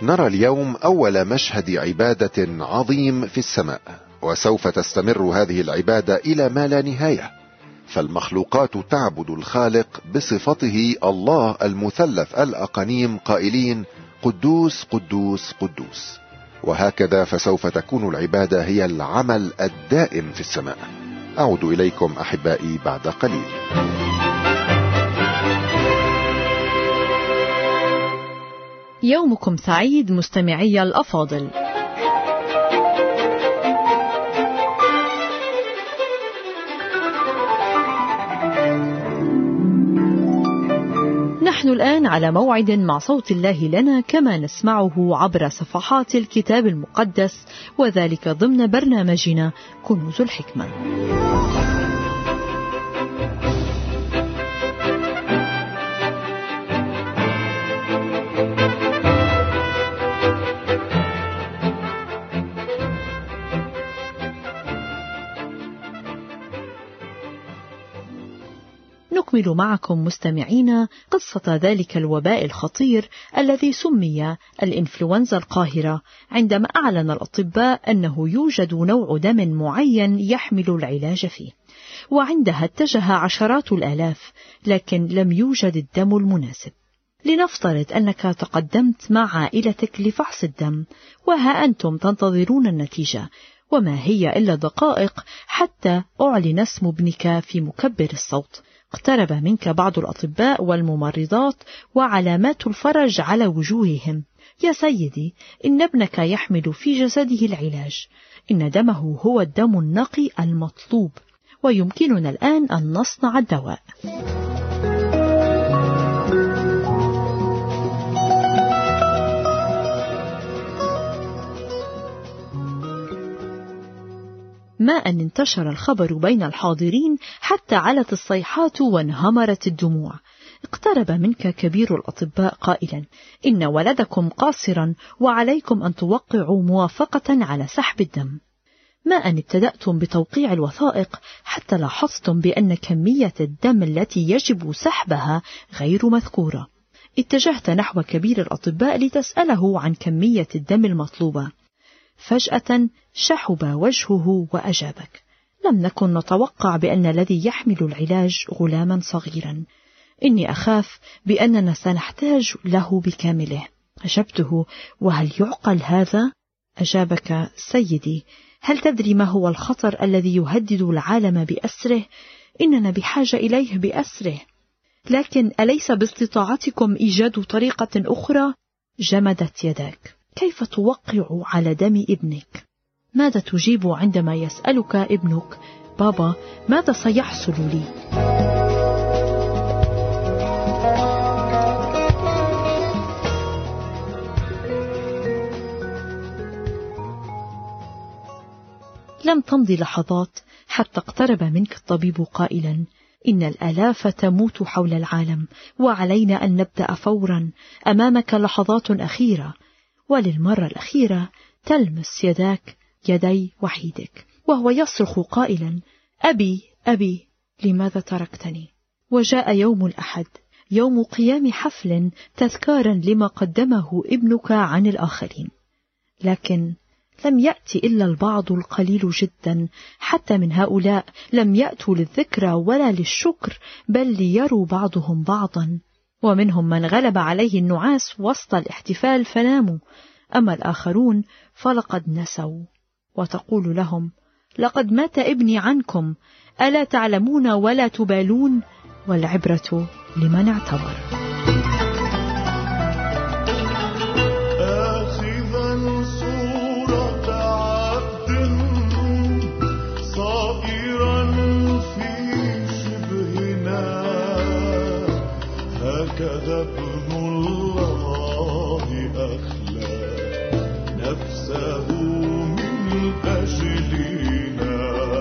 نرى اليوم أول مشهد عبادة عظيم في السماء، وسوف تستمر هذه العبادة إلى ما لا نهاية، فالمخلوقات تعبد الخالق بصفته الله المثلث الأقانيم قائلين: قدوس قدوس قدوس. وهكذا فسوف تكون العبادة هي العمل الدائم في السماء. أعود إليكم أحبائي بعد قليل. يومكم سعيد مستمعي الأفاضل. نحن الآن على موعد مع صوت الله لنا كما نسمعه عبر صفحات الكتاب المقدس، وذلك ضمن برنامجنا كنوز الحكمة. نكمل معكم مستمعينا قصة ذلك الوباء الخطير الذي سمي الإنفلونزا القاهرة، عندما أعلن الأطباء أنه يوجد نوع دم معين يحمل العلاج فيه، وعندها اتجه عشرات الآلاف، لكن لم يوجد الدم المناسب. لنفترض أنك تقدمت مع عائلتك لفحص الدم، وها أنتم تنتظرون النتيجة، وما هي إلا دقائق حتى أعلن اسم ابنك في مكبر الصوت. اقترب منك بعض الأطباء والممرضات وعلامات الفرج على وجوههم: يا سيدي، إن ابنك يحمل في جسده العلاج، إن دمه هو الدم النقي المطلوب، ويمكننا الآن أن نصنع الدواء. ما أن انتشر الخبر بين الحاضرين حتى علت الصيحات وانهمرت الدموع. اقترب منك كبير الأطباء قائلا: إن ولدكم قاصرا، وعليكم أن توقعوا موافقة على سحب الدم. ما أن ابتدأتم بتوقيع الوثائق حتى لاحظتم بأن كمية الدم التي يجب سحبها غير مذكورة. اتجهت نحو كبير الأطباء لتسأله عن كمية الدم المطلوبة. فجأة شحب وجهه وأجابك: لم نكن نتوقع بأن الذي يحمل العلاج غلاما صغيرا. إني أخاف بأننا سنحتاج له بكامله. أجبته: وهل يعقل هذا؟ أجابك: سيدي، هل تدري ما هو الخطر الذي يهدد العالم بأسره؟ إننا بحاجة إليه بأسره. لكن أليس باستطاعتكم إيجاد طريقة أخرى؟ جمدت يداك. كيف توقع على دم ابنك؟ ماذا تجيب عندما يسألك ابنك: بابا، ماذا سيحصل لي؟ لم تمضي لحظات حتى اقترب منك الطبيب قائلا: إن الآلاف تموت حول العالم، وعلينا أن نبدأ فورا. أمامك لحظات أخيرة. وللمرة الأخيرة تلمس يداك يدي وحيدك، وهو يصرخ قائلا: أبي أبي، لماذا تركتني؟ وجاء يوم الأحد، يوم قيام حفل تذكارا لما قدمه ابنك عن الآخرين. لكن لم يأتي إلا البعض القليل جدا، حتى من هؤلاء لم يأتوا للذكرى ولا للشكر، بل ليروا بعضهم بعضا. ومنهم من غلب عليه النعاس وسط الاحتفال فناموا، أما الآخرون فلقد نسوا. وتقول لهم: لقد مات ابني عنكم، ألا تعلمون ولا تبالون؟ والعبرة لمن اعتبر. هكذا ابن الله أخلى نفسه من أجلنا،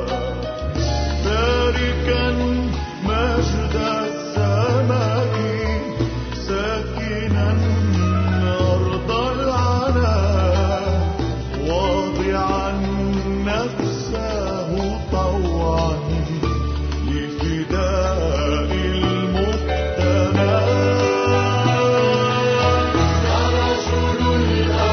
تاركا مجد السماء ساكنا أرض العناء، واضعا نفسه طوعا لفداء المقتنى. يا رجل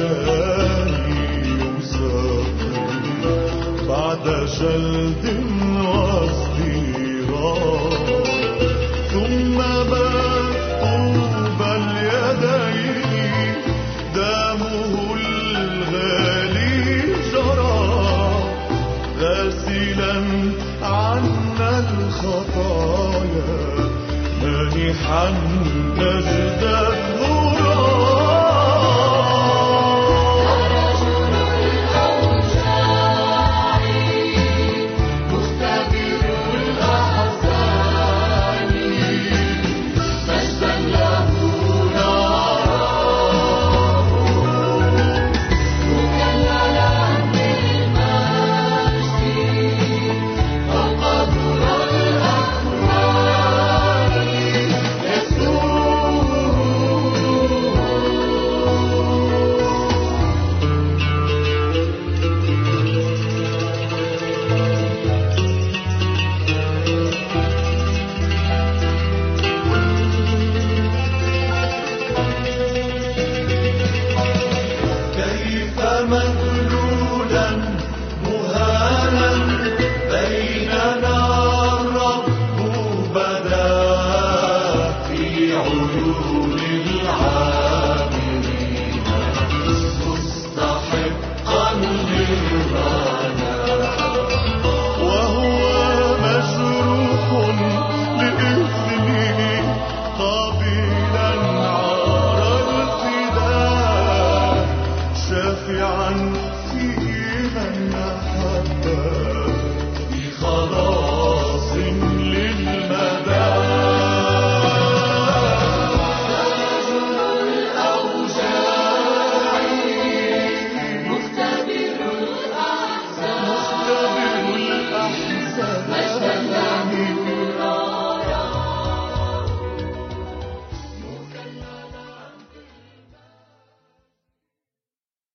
تاني يسافر بعد جلد واصطرار، ثم بات طوب اليدين دمه الغالي جرى، غاسلا عنا الخطايا مانحا نجد مذلولا مهانا بيننا الرب بدا في عيون العاملين مستحقا للغنى، وهو مجروح لإثمه قابلا عار الفداء، شافعا في من أحبه